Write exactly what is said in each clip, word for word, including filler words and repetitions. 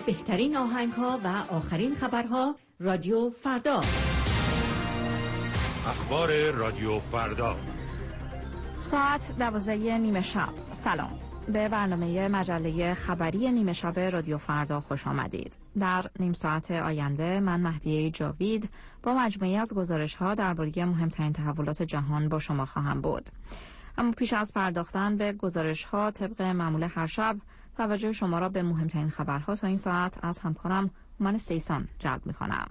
بهترین آهنگ‌ها و آخرین خبرها رادیو فردا. اخبار رادیو فردا ساعت دوازده نیمه شب. سلام، به برنامه مجله خبری نیمه شب رادیو فردا خوش آمدید. در نیم ساعت آینده من مهدیه جاوید با مجموعی از گزارش‌ها درباره مهمترین تحولات جهان با شما خواهم بود. اما پیش از پرداختن به گزارش‌ها طبق معمول هر شب توجه شما را به مهمترین خبرها تا این ساعت از همکارم هومن سیسان جلب می‌کنم.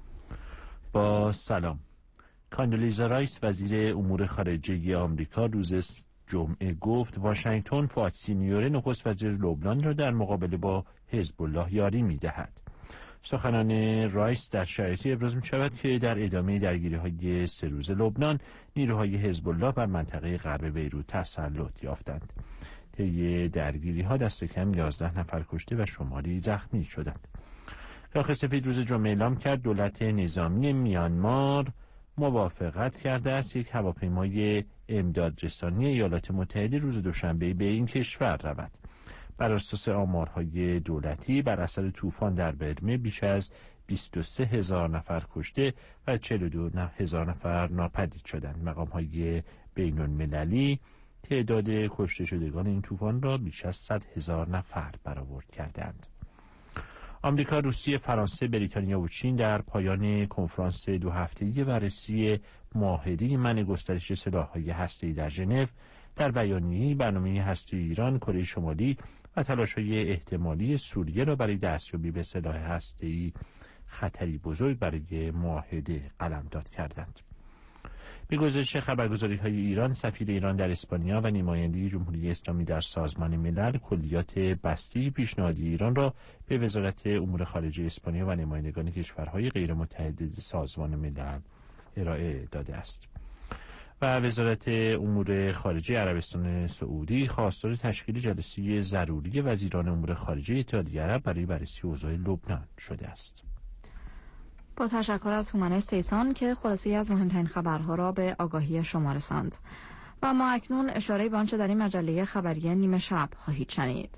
با سلام. کاندولیزا رایس وزیر امور خارجه آمریکا روز جمعه گفت واشنگتن فؤاد سینیور نخست وزیر لبنان را در مقابله با حزب الله یاری می‌دهد. سخنان رایس در شرایطی ابراز می‌شود که در ادامه درگیری‌های سه روز لبنان نیروهای حزب الله بر منطقه غرب بیروت تسلط یافتند. طی درگیری‌ها دست کم یازده نفر کشته و شماری زخمی شدند. کاخ سفید روز جمعه اعلام کرد دولت نظامی میانمار موافقت کرده است یک هواپیمای امدادرسانی ایالات متحده روز دوشنبه به این کشور رود. بر اساس آمارهای دولتی بر اثر طوفان در برمه بیش از بیست و سه هزار نفر کشته و چهل و دو هزار نفر ناپدید شدند. مقام‌های بین‌المللی تعداد کشته شدگان این طوفان را بیش از صد هزار نفر برآورد کردند. آمریکا، روسیه، فرانسه، بریتانیا و چین در پایان کنفرانس دو هفته‌ای بررسی معاهده منع گسترش سلاح‌های هسته‌ای در ژنو در بیانیه‌ای برنامه هسته‌ای ایران، کره شمالی و تلاش‌های احتمالی سوریه را برای دستیابی به سلاح هسته‌ای خطری بزرگ برای معاهده قلمداد کردند. به گزارش خبرگزاری‌های ایران، سفیر ایران در اسپانیا و نماینده جمهوری اسلامی در سازمان ملل کلیات بسته پیشنهادی ایران را به وزارت امور خارجه اسپانیا و نمایندگان کشورهای غیر متحد سازمان ملل ارائه داده است. و وزارت امور خارجه عربستان سعودی خواستار تشکیل جلسه ضروری وزیران امور خارجه اتحادیه عرب برای بررسی اوضاع لبنان شده است. با تشکر از هومن سیسان که خلاصه‌ای از مهمترین خبرها را به آگاهی شما رساند. و ما اکنون اشاره به آنچه در این مجله خبری نیمه شب خواهید شنید.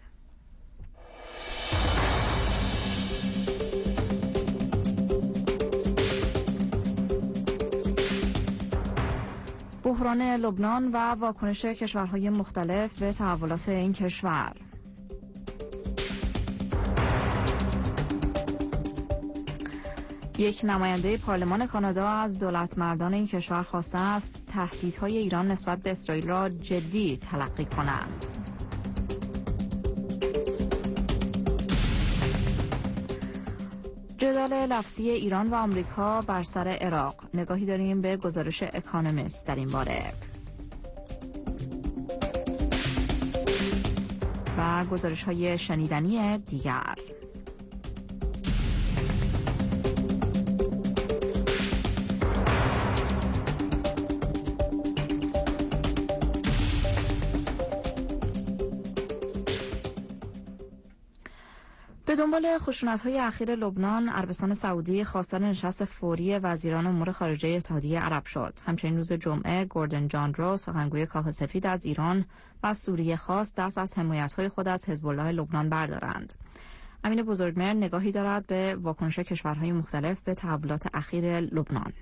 بحران لبنان و واکنش کشورهای مختلف به تحولات این کشور. یک نماینده پارلمان کانادا از دولتمردان این کشور خواسته است تهدیدهای ایران نسبت به اسرائیل را جدی تلقی کنند. جدال لفظی ایران و آمریکا بر سر عراق. نگاهی داریم به گزارش اکانومیست در این باره. و گزارش‌های شنیدنی دیگر. به دنبال خشونت‌های اخیر لبنان، عربستان سعودی خواستار نشست فوری وزیران امور خارجه اتحادیه عرب شد. همچنین روز جمعه گوردن جان رو، سخنگوی کاخ سفید، از ایران و سوریه خواست دست از حمایت‌های خود از حزب الله لبنان بردارند. امین بزرگمهر نگاهی دارد به واکنش کشورهای مختلف به تحولات اخیر لبنان.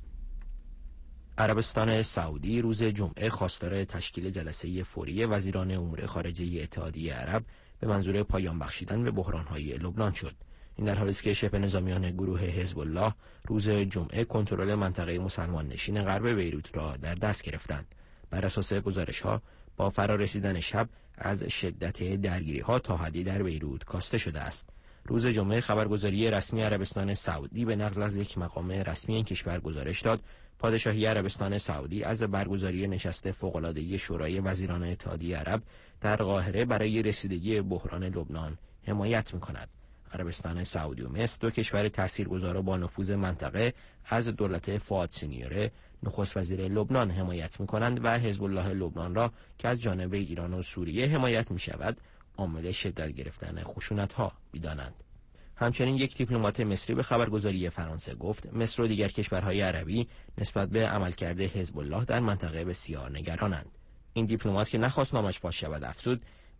عربستان سعودی روز جمعه خواستار تشکیل جلسه فوری وزیران امور خارجه اتحادیه عرب به منظور پایان بخشیدن به بحران‌های لبنان شد. این در حالی است که شبه نظامیان گروه حزب الله روز جمعه کنترل منطقه مسلمان نشین غرب بیروت را در دست گرفتند. بر اساس گزارش‌ها با فرارسیدن شب از شدت درگیری‌ها تا حدی در بیروت کاسته شده است. روز جمعه خبرگزاری رسمی عربستان سعودی به نقل از یک مقام رسمی این کشور گزارش داد پادشاهی عربستان سعودی از برگزاری نشست فوق‌العاده شورای وزیران اتحادیه عرب در قاهره برای رسیدگی بحران لبنان حمایت می‌کند. عربستان سعودی و مصر، دو کشور تاثیرگذار با نفوذ منطقه، از دولت فؤاد سینیور نخست وزیر لبنان حمایت می‌کنند و حزب الله لبنان را که از جانب ایران و سوریه حمایت می‌شود عامل شدت گرفتن خشونت‌ها می‌دانند. همچنین یک دیپلمات مصری به خبرگزاری فرانسه گفت مصر و دیگر کشورهای عربی نسبت به عملکرد حزب الله در منطقه بسیار نگرانند. این دیپلمات که نخواست نامش فاش شود افزود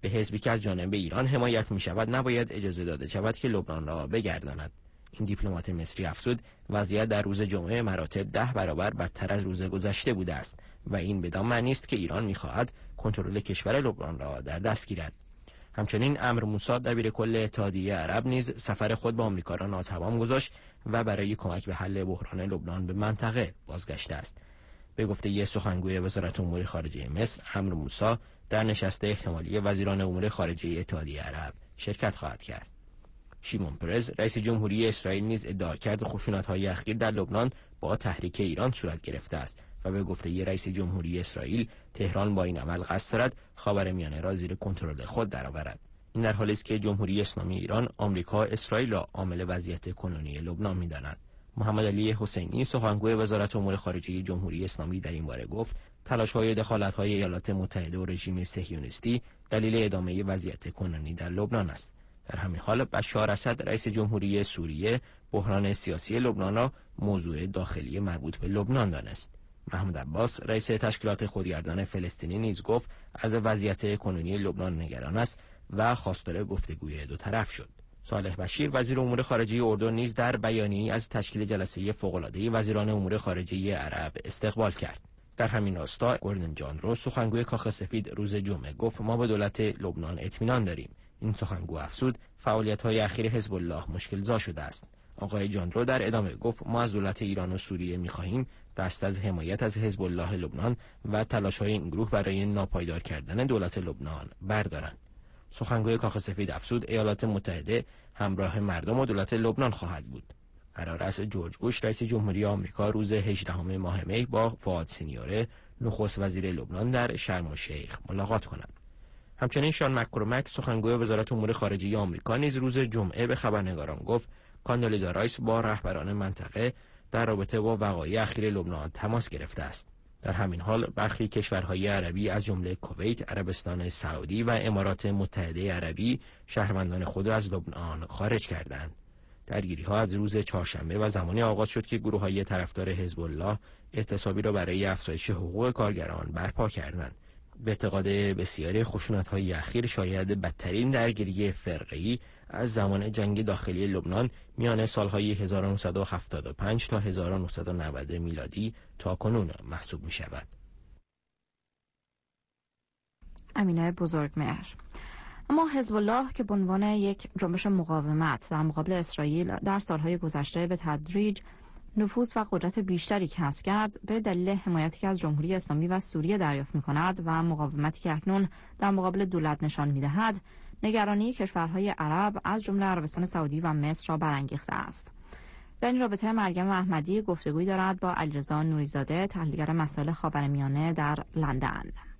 به حزبی که از جانب ایران حمایت می شود نباید اجازه داده شود که لبنان را بگرداند. این دیپلمات مصری افزود وضعیت در روز جمعه مراتب ده برابر بدتر از روز گذشته بوده است و این بدان معنی است که ایران می‌خواهد کنترل کشور لبنان را در دست گیرد. همچنین عمرو موسی دبیر کل اتحادیه عرب نیز سفر خود به آمریکا را ناتمام گذاشت و برای کمک به حل بحران لبنان به منطقه بازگشته است. به گفته سخنگوی وزارت امور خارجه مصر، عمرو موسی در نشست احتمالی وزیران امور خارجه اتحادیه عرب شرکت خواهد کرد. شیمون پرز رئیس جمهوری اسرائیل نیز ادعا کرد خشونت‌های اخیر در لبنان با تحریک ایران صورت گرفته است و به گفته رئیس جمهوری اسرائیل تهران با این عمل قصد دارد خاورمیانه را زیر کنترل خود درآورد. این در حالی است که جمهوری اسلامی ایران آمریکا اسرائیل را عامل وضعیت کنونی لبنان می‌داند. محمد علی حسینی سخنگوی وزارت امور خارجه جمهوری اسلامی در این باره گفت تلاش‌های دخالت‌های ایالات متحده و رژیم صهیونیستی دلیل ادامه وضعیت کنونی در لبنان است. در همین حال بشار اسد رئیس جمهوری سوریه بحران سیاسی لبنان را موضوع داخلی مربوط به لبنان دانست. محمود عباس رئیس تشکیلات خودگردان فلسطینی نیز گفت از وضعیت کنونی لبنان نگران است و خواستار گفتگوی دو طرف شد. صالح بشیر وزیر امور خارجه اردن نیز در بیانیه‌ای از تشکیل جلسه فوق‌العاده وزیران امور خارجه عرب استقبال کرد. در همین راستا گوردن جان رو سخنگوی کاخ سفید روز جمعه گفت ما به دولت لبنان اطمینان داریم. این سخنگو افزود فعالیت‌های اخیر حزب الله مشکل‌زا شده است. آقای جانرو در ادامه گفت ما از دولت ایران و سوریه می‌خواهیم دست از حمایت از حزب الله لبنان و تلاش‌های این گروه برای ناپایدار کردن دولت لبنان بردارند. سخنگوی کاخ سفید افزود ایالات متحده همراه مردم و دولت لبنان خواهد بود. قرار است جورج بوش رئیس جمهوری آمریکا روز هجدهم ماه می با فؤاد سینیوره نخست وزیر لبنان در شرم الشیخ ملاقات کند. همچنین شان مک‌کورمک سخنگوی وزارت امور خارجه آمریکا نیز روز جمعه به خبرنگاران گفت کاندولیزا رایس با رهبران منطقه در رابطه با وقایع اخیر لبنان تماس گرفته است. در همین حال برخی کشورهای عربی از جمله کویت، عربستان سعودی و امارات متحده عربی شهروندان خود را از لبنان خارج کردند. درگیری‌ها از روز چهارشنبه و زمانی آغاز شد که گروه‌های طرفدار حزب الله اعتصابی را برای افزایش حقوق کارگران برپا کردند. به اعتقاد بسیاری خشونت‌های اخیر شاید بدترین درگیری فرقه‌ای از زمان جنگ داخلی لبنان میان سال‌های هزار و نهصد و هفتاد و پنج تا هزار و نهصد و نود میلادی تا کنون محسوب می‌شود. امینه بزرگمهر. اما حزب الله که به عنوان یک جنبش مقاومت در مقابل اسرائیل در سالهای گذشته به تدریج نفوذ و قدرت بیشتری کسب کرد، به دلیل حمایتی که از جمهوری اسلامی و سوریه دریافت می‌کند و مقاومتی که اکنون در مقابل دولت نشان می‌دهد، نگرانی کشورهای عرب از جمله عربستان سعودی و مصر را برانگیخته است. در این رابطه مریم احمدی گفتگویی دارد با علیرضا نوریزاده، تحلیلگر مسائل خاورمیانه در لندن.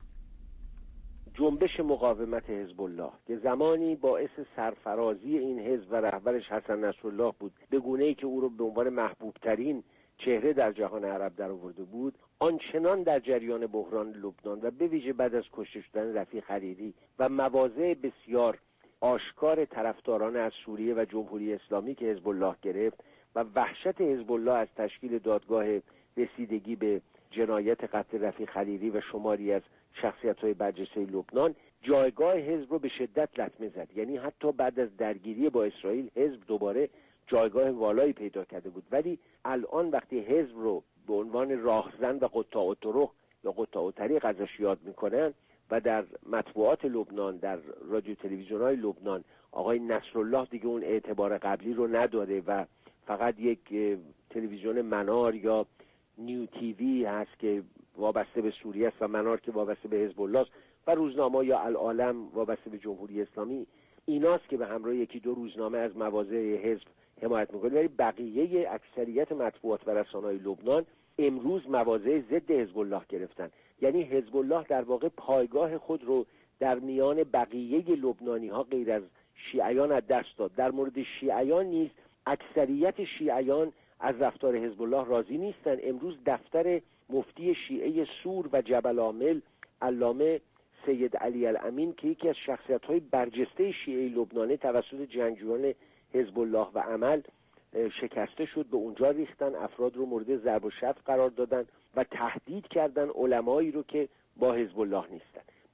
جنبش مقاومت حزب الله که زمانی باعث سرفرازی این حزب و رهبرش حسن نصرالله بود، به گونه‌ای که او را به عنوان محبوب ترین چهره در جهان عرب در آورده بود، آنچنان در جریان بحران لبنان و به ویژه بعد از کشته شدن رفیق حریری و مواضع بسیار آشکار طرفداران از سوریه و جمهوری اسلامی که حزب الله گرفت و وحشت حزب الله از تشکیل دادگاه رسیدگی به جنایت قتل رفیق حریری و شماری از شخصیت‌های برجسته لبنان، جایگاه حزب رو به شدت لطمه زد. یعنی حتی بعد از درگیری با اسرائیل حزب دوباره جایگاه والایی پیدا کرده بود، ولی الان وقتی حزب رو به عنوان راهزن و قطاع الطرق یا قطاع الطریق ازش یاد میکنن و در مطبوعات لبنان، در رادیو تلویزیون‌های لبنان آقای نصرالله دیگه اون اعتبار قبلی رو نداره و فقط یک تلویزیون منار یا نیو تیوی هست که وابسته به سوریه است و منار که وابسته به حزب الله است و روزنامه یا العالم وابسته به جمهوری اسلامی، ایناست که به همراه یکی دو روزنامه از مواضع حزب حمایت میکنه. ولی بقیه اکثریت مطبوعات و رسانه‌های لبنان امروز مواضع ضد حزب الله گرفتن. یعنی حزب الله در واقع پایگاه خود رو در میان بقیه لبنانی‌ها غیر از شیعیان از دست داد. در مورد شیعیان نیز اکثریت شیعیان از رفتار حزب الله راضی نیستن. امروز دفتر مفتی شیعه سور و جبل عامل علامه سید علی الامین که یکی از شخصیت‌های برجسته شیعه لبنانه توسط جنگجویان حزب الله و عمل شکسته شد، به اونجا ریختن، افراد رو مورد ضرب و شتم قرار دادن و تهدید کردن علمایی رو که با حزب الله نیستن.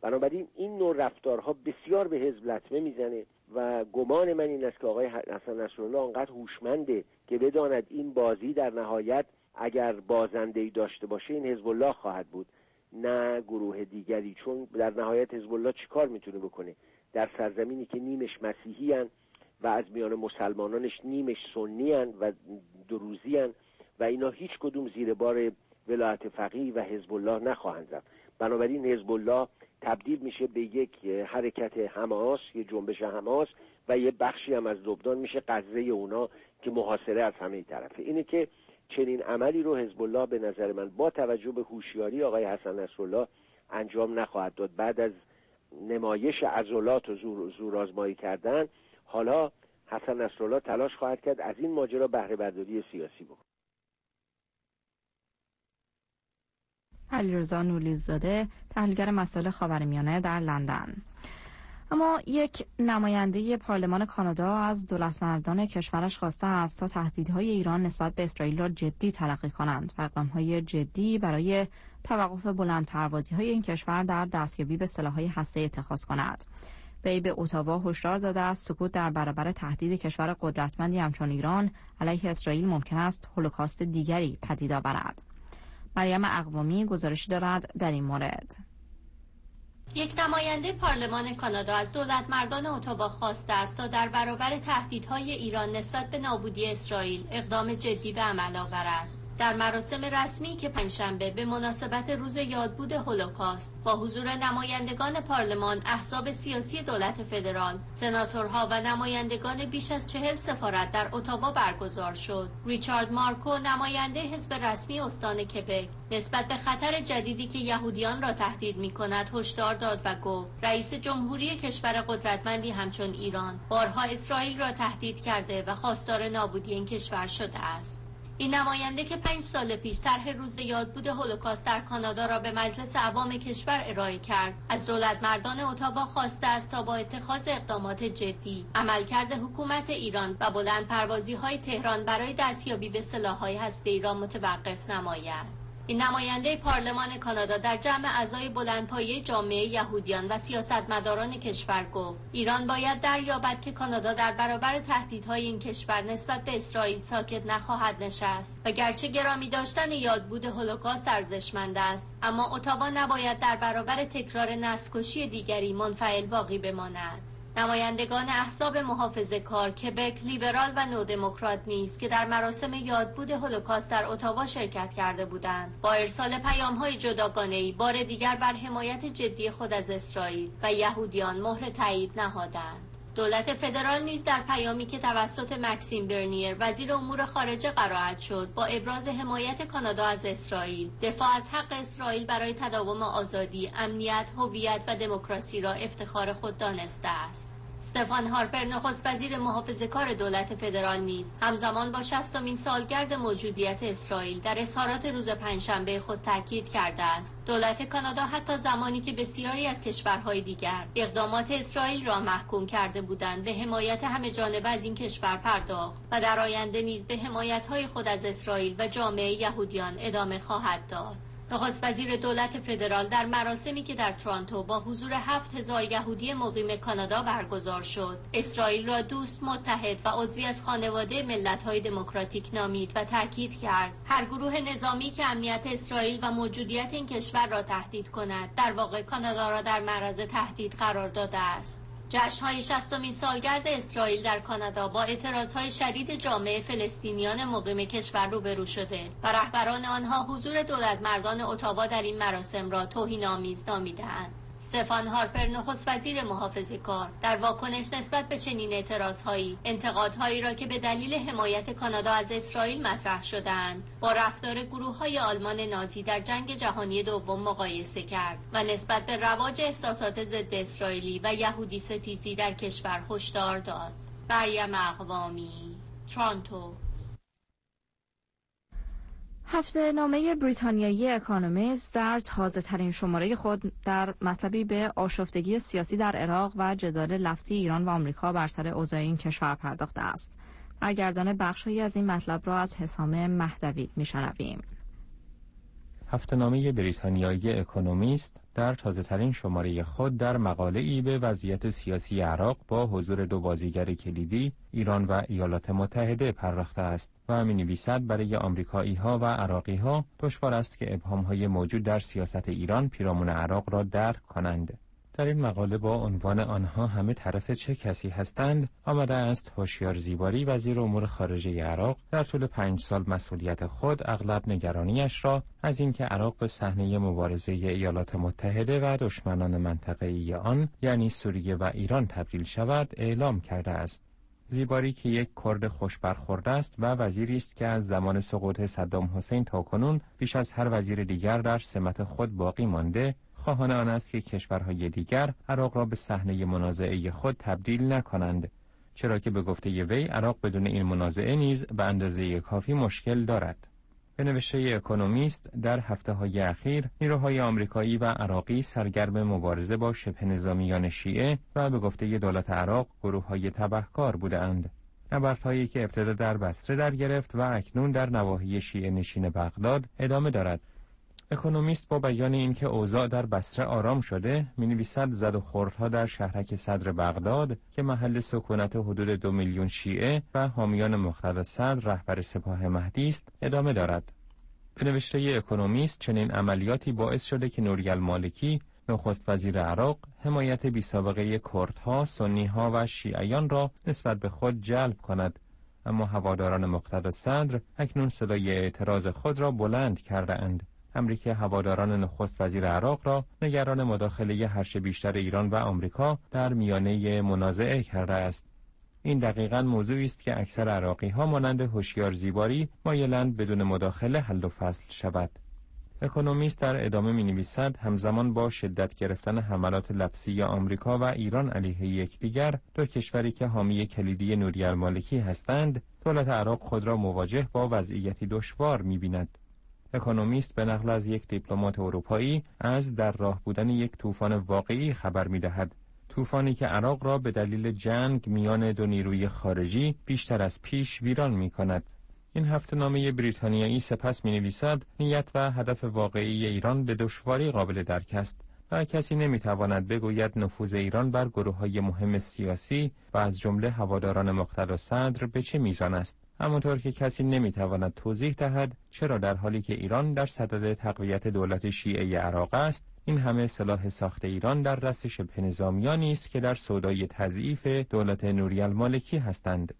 بنابراین این نوع رفتارها بسیار به حزب لطمه میزنه و گمان من این است که آقای حسن نصرالله انقدر هوشمنده که بداند این بازی در نهایت اگر بازنده‌ای داشته باشه این حزب الله خواهد بود نه گروه دیگری، چون در نهایت حزب الله چیکار میتونه بکنه در سرزمینی که نیمش مسیحی هن و از میان مسلمانانش نیمش سنی هن و دروزی هن و اینا هیچ کدوم زیر بار ولایت فقیه و حزب الله نخواهند رفت. بنابراین حزب الله تبدیل میشه به یک حرکت حماس، یک جنبش حماس و یه بخشی هم از لبنان میشه غزه اونا که محاصره از همه طرفه. اینه که چنین عملی رو حزب الله به نظر من با توجه به هوشیاری آقای حسن نصرالله انجام نخواهد داد. بعد از نمایش عضلات و زور زورآزمایی کردن، حالا حسن نصرالله تلاش خواهد کرد از این ماجرا بهره برداری سیاسی بکنه. علیرضا نوری‌زاده، تحلیلگر مسائل خاورمیانه در لندن. اما یک نماینده پارلمان کانادا از دولتمردان کشورش خواسته است تا تهدیدهای ایران نسبت به اسرائیل را جدی تلقی کنند و اقدامهای جدی برای توقف بلندپروازی‌های این کشور در دستیابی به سلاح‌های هسته‌ای اتخاذ کند. وی به اتاوا هشدار داده است سکوت در برابر تهدید کشور قدرتمندی همچون ایران علیه اسرائیل ممکن است هولوکاست دیگری پدید آورد. مریم اقوامی گزارشی دارد در این مورد. یک نماینده پارلمان کانادا از دولتمردان اتاوا خواسته است تا در برابر تهدیدهای ایران نسبت به نابودی اسرائیل اقدام جدی به عمل آورد. در مراسم رسمی که پنجشنبه به مناسبت روز یادبود هولوکاست با حضور نمایندگان پارلمان، احزاب سیاسی دولت فدرال، سناتورها و نمایندگان بیش از چهل سفارت در اتاوا برگزار شد، ریچارد مارکو، نماینده حزب رسمی استان کبک، نسبت به خطر جدیدی که یهودیان را تهدید می‌کند هشدار داد و گفت رئیس جمهوری کشور قدرتمندی همچون ایران بارها اسرائیل را تهدید کرده و خواستار نابودی این کشور شده است. این نماینده که پنج سال پیش طرح روز یادبود هولوکاست در کانادا را به مجلس عوام کشور ارائه کرد، از دولتمردان اتاوا خواسته است تا با اتخاذ اقدامات جدی عملکرد حکومت ایران و بلندپروازی‌های تهران برای دستیابی به سلاح‌های هسته‌ای را متوقف نماید. این نماینده پارلمان کانادا در جمع اعضای بلندپایه جامعه یهودیان و سیاستمداران کشور گفت ایران باید دریابد که کانادا در برابر تهدیدهای این کشور نسبت به اسرائیل ساکت نخواهد نشست و گرچه گرامی داشتن یادبود هولوکاست ارزشمند است، اما اتاوا نباید در برابر تکرار نسل‌کشی دیگری منفعل باقی بماند. نمایندگان احزاب محافظه‌کار، کبک، لیبرال و نودموکرات نیز که در مراسم یادبود هولوکاست در اتاوا شرکت کرده بودند، با ارسال پیام‌های جداگانه‌ای بار دیگر بر حمایت جدی خود از اسرائیل و یهودیان مهر تایید نهادند. دولت فدرال نیز در پیامی که توسط مکسیم برنیر وزیر امور خارجه قرائت شد، با ابراز حمایت کانادا از اسرائیل، دفاع از حق اسرائیل برای تداوم آزادی، امنیت، هویت و دموکراسی را افتخار خود دانسته است. استفان هارپر، نخست وزیر محافظه‌کار دولت فدرال نیز همزمان با شصتمین سالگرد موجودیت اسرائیل در اظهارات روز پنجشنبه خود تاکید کرده است دولت کانادا حتی زمانی که بسیاری از کشورهای دیگر اقدامات اسرائیل را محکوم کرده بودند به حمایت همه جانبه از این کشور پرداخت و در آینده نیز به حمایت‌های خود از اسرائیل و جامعه یهودیان ادامه خواهد داد. نخست وزیر دولت فدرال در مراسمی که در تورنتو با حضور هفت هزار یهودی مقیم کانادا برگزار شد، اسرائیل را دوست، متحد و عضوی از خانواده ملت‌های دموکراتیک نامید و تاکید کرد هر گروه نظامی که امنیت اسرائیل و موجودیت این کشور را تهدید کند، در واقع کانادا را در معرض تهدید قرار داده است. جشن‌های شصتمین سالگرد اسرائیل در کانادا با اعتراضهای شدید جامعه فلسطینیان مقیم کشور روبرو شده و رهبران آنها حضور دولتمردان اتاوا در این مراسم را توهین‌آمیز نامیده‌اند. استفان هارپر، نخست وزیر محافظه‌کار، در واکنش نسبت به چنین اعتراضهایی، انتقادهایی را که به دلیل حمایت کانادا از اسرائیل مطرح شده‌اند، با رفتار گروه‌های آلمان نازی در جنگ جهانی دوم مقایسه کرد و نسبت به رواج احساسات ضد اسرائیلی و یهودی ستیزی در کشور هشدار داد. مریم اقوامی، تورنتو. هفته نامه بریتانیایی اکانومیست در تازه ترین شماره خود در مطلبی به آشفتگی سیاسی در عراق و جدال لفظی ایران و آمریکا بر سر اوضاع این کشور پرداخته است. برگردان بخشی از این مطلب را از حسام مهدوی میشنویم. هفته نامه بریتانیایی اکانومیست در تازه‌ترین شماره خود در مقاله‌ای به وضعیت سیاسی عراق با حضور دو بازیگر کلیدی ایران و ایالات متحده پرداخته است و می‌نویسد برای آمریکایی‌ها و عراقی‌ها دشوار است که ابهام‌های موجود در سیاست ایران پیرامون عراق را درک کنند. در این مقاله با عنوان آنها همه طرف چه کسی هستند آمده است هوشیار زیباری وزیر امور خارجه عراق در طول پنج سال مسئولیت خود اغلب نگرانیش را از اینکه عراق به صحنه مبارزه ایالات متحده و دشمنان منطقه‌ای آن یعنی سوریه و ایران تبدیل شود اعلام کرده است. زیباری که یک کرد خوش برخورده است و وزیری است که از زمان سقوط صدام حسین تا کنون بیش از هر وزیر دیگر در سمت خود باقی مانده، خواهان آن است که کشورهای دیگر عراق را به صحنه منازعه خود تبدیل نکنند، چرا که به گفته وی عراق بدون این منازعه نیز به اندازه کافی مشکل دارد. به نوشته اکونومیست در هفته‌های اخیر نیروهای آمریکایی و عراقی سرگرم مبارزه با شبه نظامیان شیعه و به گفته دولت عراق گروه‌های تبهکار بودند. نبردهایی که ابتدا در بصره در گرفت و اکنون در نواحی شیعه نشین بغداد ادامه دارد. اکونومیست با بیان اینکه اوضاع در بصره آرام شده، می‌نویسد زد و خوردها در شهرک صدر بغداد که محل سکونت حدود دو میلیون شیعه و حامیان مقتدا صدر رهبر سپاه مهدی است ادامه دارد. به نوشته اکونومیست چنین عملیاتی باعث شده که نوری المالکی نخست وزیر عراق حمایت بی‌سابقه کردها، سنی‌ها و شیعیان را نسبت به خود جلب کند، اما هواداران مقتدا صدر اکنون صدای اعتراض خود را بلند کرده اند. امری که هواداران نخست وزیر عراق را نگران مداخله هرچه بیشتر ایران و آمریکا در میانه منازعه کرده است. این دقیقاً موضوعی است که اکثر عراقی‌ها مانند هوشیار زیباری مایلند بدون مداخله حل و فصل شود. اکونومیست در ادامه می‌نویسد همزمان با شدت گرفتن حملات لفظی آمریکا و ایران علیه یکدیگر، دو کشوری که حامی کلیدی نوری المالکی هستند، دولت عراق خود را مواجه با وضعیتی دشوار می‌بیند. اکونومیست به نقل از یک دیپلمات اروپایی از در راه بودن یک طوفان واقعی خبر می‌دهد. طوفانی که عراق را به دلیل جنگ میان دو نیروی خارجی بیشتر از پیش ویران می‌کند. این هفته‌نامه بریتانیایی سپس می‌نویسد نیت و هدف واقعی ایران به دشواری قابل درک است و کسی نمی‌تواند بگوید نفوذ ایران بر گروه‌های مهم سیاسی و از جمله هواداران مقتدا صدر به چه میزان است. همانطور که کسی نمی‌تواند توضیح دهد چرا در حالی که ایران در صدد تقویت دولت شیعه عراق است، این همه سلاح ساخت ایران در دست شبه نظامیانی است که در سودای تضعیف دولت نوری المالکی هستند.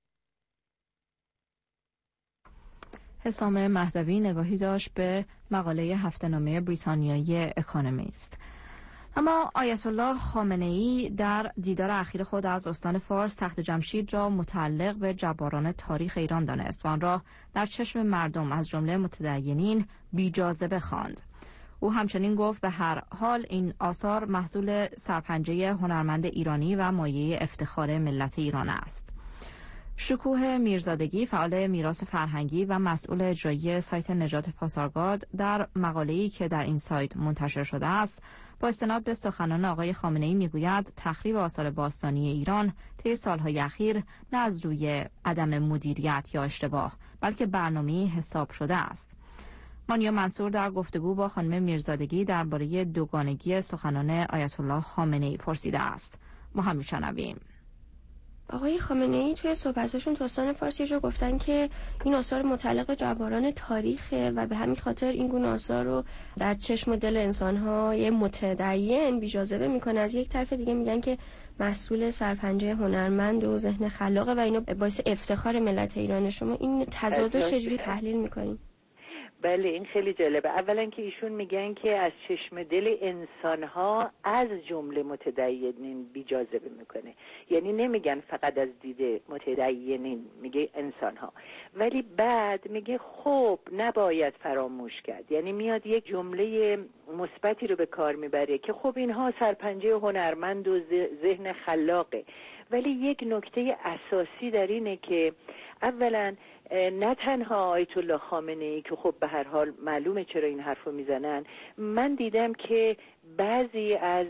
حسام مهدوی نگاهی داشت به مقاله هفته‌نامه بریتانیایی اکونومیست. اما آیت الله خامنه‌ای در دیدار اخیر خود از استان فارس تخت جمشید را متعلق به جباران تاریخ ایران دانست و آن را در چشم مردم از جمله متدینین بی‌جاذبه خواند. او همچنین گفت به هر حال این آثار محصول سرپنجه هنرمند ایرانی و مایه افتخار ملت ایران است. شکوه میرزادگی، فعال میراث فرهنگی و مسئول اجرایی سایت نجات پاسارگاد، در مقاله‌ای که در این سایت منتشر شده است با استناد به سخنان آقای خامنه‌ای میگوید تخریب آثار باستانی ایران طی سالهای اخیر نه از روی عدم مدیریت یا اشتباه بلکه برنامه‌ای حساب شده است. مانیا منصور در گفتگو با خانم میرزادگی درباره دوگانگی سخنان آیت الله خامنه‌ای پرسیده است. ما هم میشنویم. آقای خامنه‌ای توی صحبتاشون تو استان فارس رو گفتن که این آثار متعلق به جباران تاریخه و به همین خاطر این گونه آثار رو در چشم و دل انسان‌های متدین بی‌جاذبه میکنه. از یک طرف دیگه میگن که محصول سرپنجه هنرمند و ذهن خلاقه و اینو باعث افتخار ملت ایران. شما این تضاد رو چجوری تحلیل میکنین؟ بله این خیلی جالبه. اولا که ایشون میگن که از چشم دل انسانها از جمله متدینین بی‌جاذبه میکنه، یعنی نمیگن فقط از دید متدینین، میگه انسانها. ولی بعد میگه خب نباید فراموش کرد، یعنی میاد یک جمله مثبتی رو به کار میبره که خب اینها سرپنجه هنرمند و ذهن خلاقه. ولی یک نکته اساسی در اینه که اولا نه تنها آیت الله خامنه ای که خب به هر حال معلومه چرا این حرفو میزنن، من دیدم که بعضی از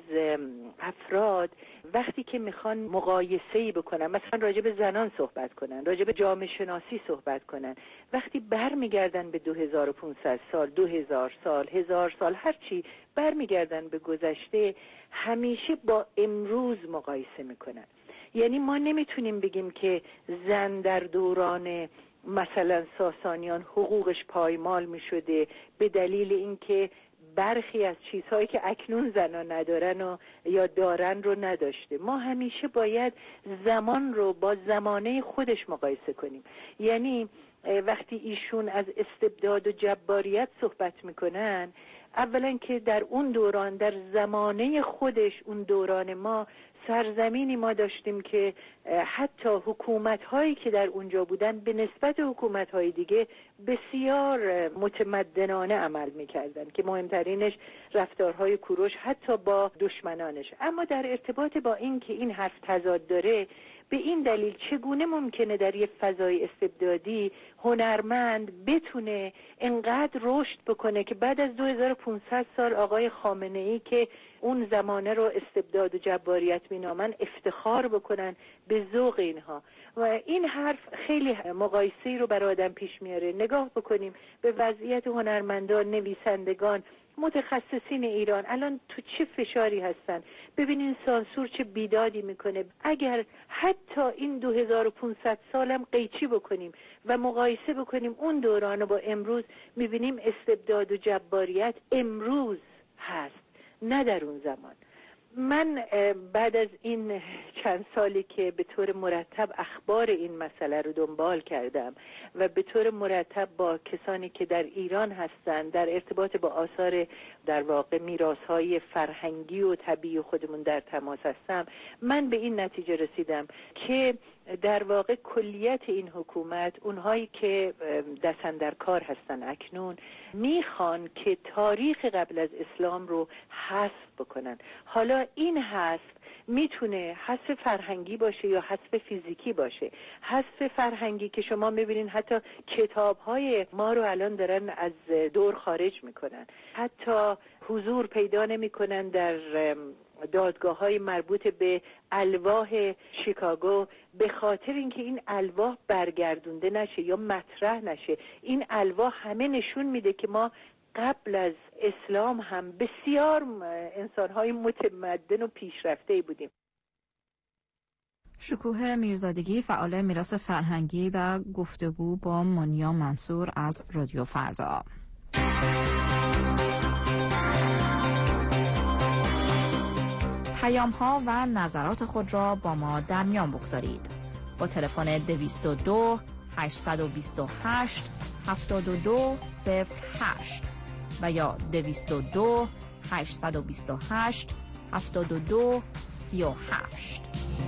افراد وقتی که میخوان مقایسه‌ای بکنن، مثلا راجع به زنان صحبت کنن، راجع به جامعه شناسی صحبت کنن، وقتی برمیگردن به دو هزار و پانصد سال، دو هزار سال، هزار سال، هر چی برمیگردن به گذشته، همیشه با امروز مقایسه میکنن. یعنی ما نمیتونیم بگیم که زن در دوران مثلا ساسانیان حقوقش پایمال میشده به دلیل اینکه برخی از چیزهایی که اکنون زنان ندارن و یا دارن رو نداشته. ما همیشه باید زمان رو با زمانه خودش مقایسه کنیم. یعنی وقتی ایشون از استبداد و جباریت صحبت میکنن، اولا که در اون دوران، در زمانه خودش، اون دوران ما سرزمینی ما داشتیم که حتی حکومت‌هایی که در اونجا بودن به نسبت حکومت‌های دیگه بسیار متمدنانه عمل می‌کردن که مهمترینش رفتارهای کوروش حتی با دشمنانش. اما در ارتباط با این که این حرف تضاد داره، به این دلیل چگونه ممکنه در یک فضای استبدادی هنرمند بتونه انقدر رشد بکنه که بعد از دو هزار و پانصد سال آقای خامنه ای که اون زمانه رو استبداد و جباریت مینامن افتخار بکنن به ذوق اینها. و این حرف خیلی مقایسه‌ای رو برای آدم پیش میاره. نگاه بکنیم به وضعیت هنرمندان، نویسندگان، متخصصین ایران الان تو چه فشاری هستن. ببینین سانسور چه بیدادی میکنه. اگر حتی این دو هزار و پانصد سالم قیچی بکنیم و مقایسه بکنیم اون دوران با امروز، میبینیم استبداد و جباریت امروز هست، نه در اون زمان. من بعد از این چند سالی که به طور مرتب اخبار این مسئله رو دنبال کردم و به طور مرتب با کسانی که در ایران هستن در ارتباط با آثار در واقع میراث‌های فرهنگی و طبیعی خودمون در تماس هستم، من به این نتیجه رسیدم که در واقع کلیت این حکومت، اونهایی که دستن در کار هستن اکنون، میخوان که تاریخ قبل از اسلام رو حذف بکنن. حالا این حذف میتونه حذف فرهنگی باشه یا حذف فیزیکی باشه. حذف فرهنگی که شما میبینین حتی کتاب‌های ما رو الان دارن از دور خارج میکنن، حتی حضور پیدا نمیکنن در دادگاه‌های مربوط به الواح شیکاگو به خاطر اینکه این الواح برگردونده نشه یا مطرح نشه. این الواح همه نشون میده که ما قبل از اسلام هم بسیار انسان‌های متمدن و پیشرفته بودیم. شکوه میرزادگی، فعال میراث فرهنگی، در گفتگو با مانیا منصور از رادیو فردا. پیام ها و نظرات خود را با ما در میان بگذارید. با تلفن دویست و دو هشتصد و بیست و هشت هفتاد و دو صفر هشت و یا دویست و دو هشتصد و بیست و هشت هفتاد و دو سی و هشت.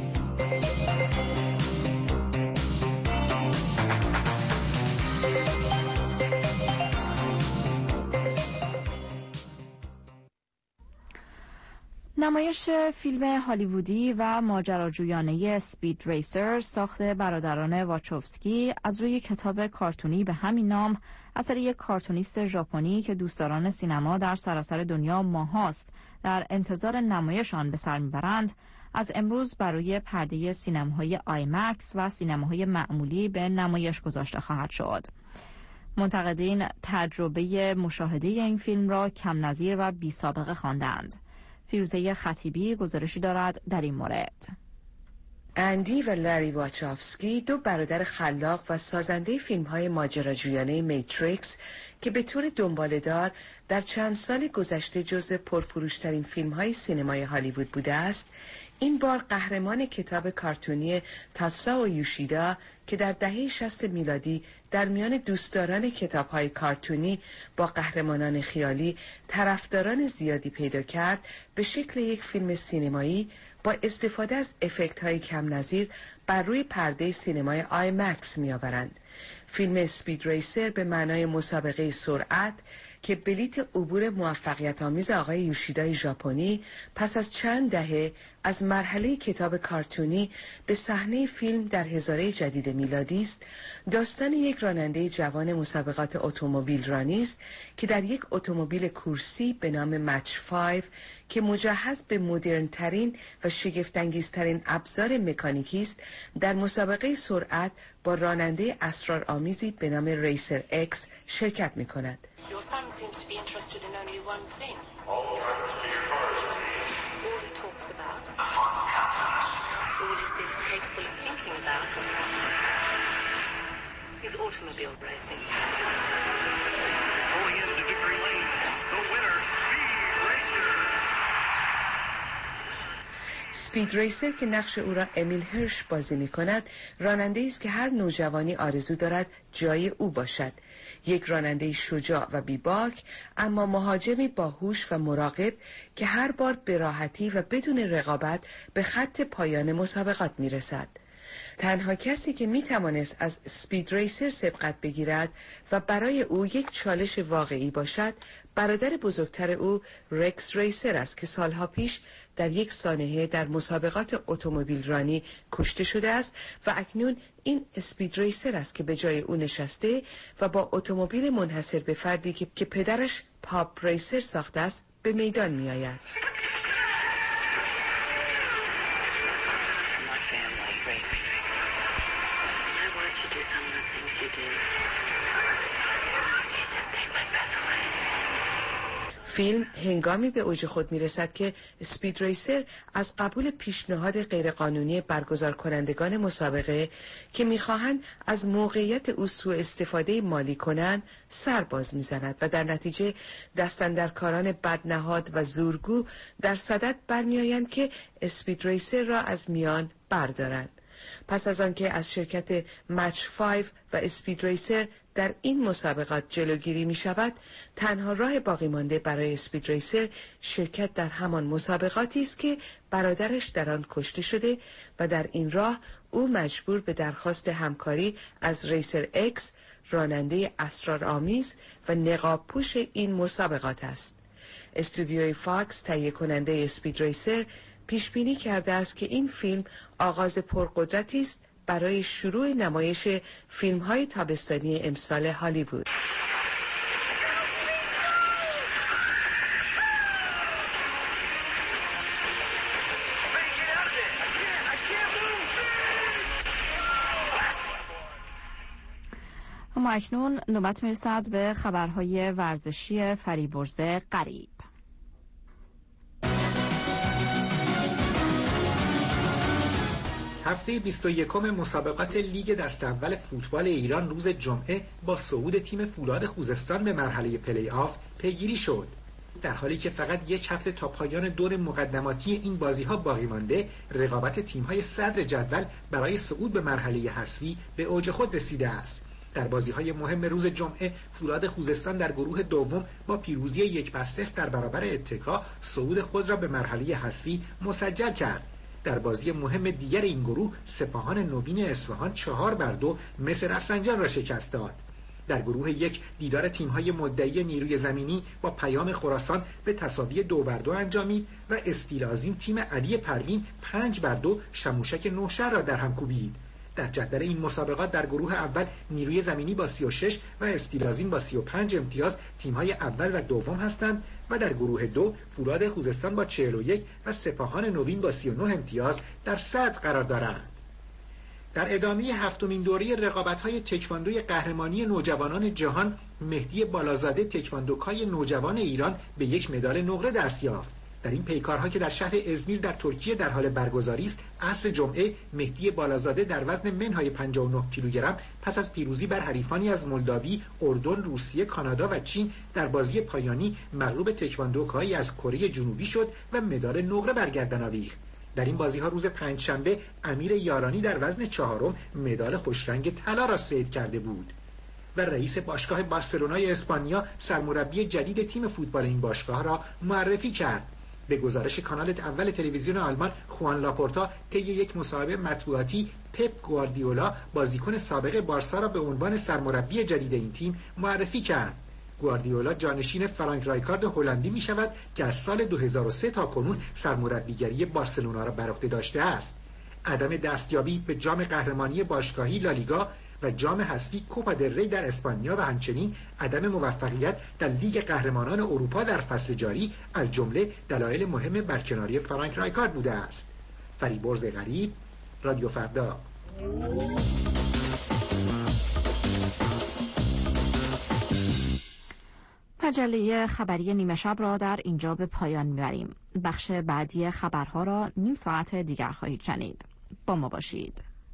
نمایش فیلم هالیوودی و ماجراجویانه اسپید ریسر ساخت برادران واچوفسکی از روی کتاب کارتونی به همین نام اثر یک کارتونیست ژاپنی که دوستداران سینما در سراسر دنیا ماهاست در انتظار نمایش آن به سر میبرند، از امروز برای پرده سینماهای آی مکس و سینماهای معمولی به نمایش گذاشته خواهد شد. منتقدین تجربه مشاهده این فیلم را کم نظیر و بی سابقه خواندند. فیروزه خطیبی گزارشی دارد در این مورد. اندی و لری واچوفسکی، دو برادر خلاق و سازنده فیلم‌های ماجراجویانه میتریکس که به طور دنباله‌دار در چند سال گذشته جزو پرفروشترین فیلم‌های سینمای هالیوود بوده است، این بار قهرمان کتاب کارتونی تاساو یوشیدا که در دهه شصت میلادی در میان دوستداران کتاب‌های کارتونی با قهرمانان خیالی طرفداران زیادی پیدا کرد، به شکل یک فیلم سینمایی با استفاده از افکت‌های کم نظیر بر روی پرده سینمای آی مکس می‌آورند. فیلم اسپید ریسر به معنای مسابقه سرعت که بلیت عبور موفقیت آمیز آقای یوشیدای ژاپنی پس از چند دهه از مرحله کتاب کارتونی به صحنه فیلم در هزاره جدید میلادی است، داستان یک راننده جوان مسابقات اتومبیل رانی است که در یک اتومبیل کورسی به نام مچ پنج که مجهز به مدرن ترین و شگفت انگیزترین ابزار مکانیکی است، در مسابقه سرعت با راننده اسرارآمیزی به نام ریسر اکس شرکت می کند. Is automobile racing. Pulling into victory lane, the winner, Speed Racer. اسپید ریسر که نقش او را امیل هرش بازی می کند، راننده است که هر نوجوانی آرزو دارد جای او باشد. یک راننده شجاع و بیباک، اما مهاجمی باهوش و مراقب که هر بار به راحتی و بدون رقابت به خط پایان مسابقات می رسد. تنها کسی که می توانست از اسپید ریسر سبقت بگیرد و برای او یک چالش واقعی باشد، برادر بزرگتر او رکس ریسر است که سالها پیش در یک سانحه در مسابقات اتومبیل رانی کشته شده است و اکنون این اسپید ریسر است که به جای او نشسته و با اتومبیل منحصر به فردی که, که پدرش پاپ ریسر ساخته است به میدان می آید. فیلم هنگامی به اوج خود میرسد که اسپید ریسر از قبول پیشنهاد غیرقانونی برگزار کنندگان مسابقه که میخواهند از موقعیت او سوء استفاده مالی کنند سر باز میزند و در نتیجه دستاندرکاران بدنهاد و زورگو در صدد برمیآیند که اسپید ریسر را از میان بردارند. پس از آنکه از شرکت مچ پنج و اسپید ریسر در این مسابقات جلوگیری می شود، تنها راه باقی مانده برای اسپید ریسر شرکت در همان مسابقاتی است که برادرش در آن کشته شده و در این راه او مجبور به درخواست همکاری از ریسر اکس، راننده اسرارآمیز و نقاب پوش این مسابقات است. استودیوی فاکس تهیه کننده اسپید ریسر پیش بینی کرده است که این فیلم آغاز پرقدرتی است برای شروع نمایش فیلم‌های تابستانی امسال هالیوود. اما اکنون نوبت میرسد به خبرهای ورزشی فریبرز غریب. هفته بیست و یکم مسابقات لیگ دست اول فوتبال ایران روز جمعه با صعود تیم فولاد خوزستان به مرحله پلی آف پیگیری شد. در حالی که فقط یک هفته تا پایان دور مقدماتی این بازی‌ها باقی مانده، رقابت تیم‌های صدر جدول برای صعود به مرحله حذفی به اوج خود رسیده است. در بازی‌های مهم روز جمعه، فولاد خوزستان در گروه دوم با پیروزی یک بر صفر در برابر اتکا صعود خود را به مرحله حذفی مسجل کرد. در بازی مهم دیگر این گروه، سپاهان نوین اصفهان چهار بر دو مس رفسنجان را شکست داد. در گروه یک، دیدار تیم‌های مدعی نیروی زمینی با پیام خراسان به تساوی دو بر دو انجامید و استیلازین تیم علی پروین پنج بر دو شموشک نوشهر را در هم کوبید. در جدول این مسابقات در گروه اول نیروی زمینی با سی و شش و استیلازین با سی و پنج امتیاز تیم‌های اول و دوم هستند و در گروه دو فولاد خوزستان با چهل و یک و سپاهان نوین با سی و نه امتیاز در صدر قرار دارند. در ادامه هفتمین دوره رقابت‌های تکواندوی قهرمانی نوجوانان جهان، مهدی بالازاده تکواندوکای نوجوان ایران به یک مدال نقره دست یافت. در این پیکارها که در شهر ازمیر در ترکیه در حال برگزاری است، عصر جمعه مهدی بالازاده در وزن منهای پنجاه و نه کیلوگرم پس از پیروزی بر حریفانی از مولداوی، اردن، روسیه، کانادا و چین در بازی پایانی مغلوب تکواندوکایی از کره جنوبی شد و مدال نقره بر گردن آویخت. در این بازی‌ها روز پنجشنبه امیر یارانی در وزن چهارم مدال خوشرنگ طلا را صید کرده بود و رئیس باشگاه بارسلونای اسپانیا سرمربی جدید تیم فوتبال این باشگاه را معرفی کرد. به گزارش کانال اول تلویزیون آلمان، خوان لاپورتا طی یک مصاحبه مطبوعاتی پپ گواردیولا بازیکن سابق بارسا را به عنوان سرمربی جدید این تیم معرفی کرد. گواردیولا جانشین فرانک رایکارد هلندی می شود که از سال دو هزار و سه تا کنون سرمربیگری بارسلونا را بر عهده داشته است. عدم دستیابی به جام قهرمانی باشگاهی لالیگا و جام حذفی کوپا دل ری در اسپانیا و همچنین عدم موفقیت در لیگ قهرمانان اروپا در فصل جاری از جمله دلایل مهم برکناری فرانک رایکارد بوده است. فریبرز غریب، رادیو فردا. مجله خبری نیمه شب را در اینجا به پایان می‌بریم. بخش بعدی خبرها را نیم ساعت دیگر خواهید شنید. با ما باشید.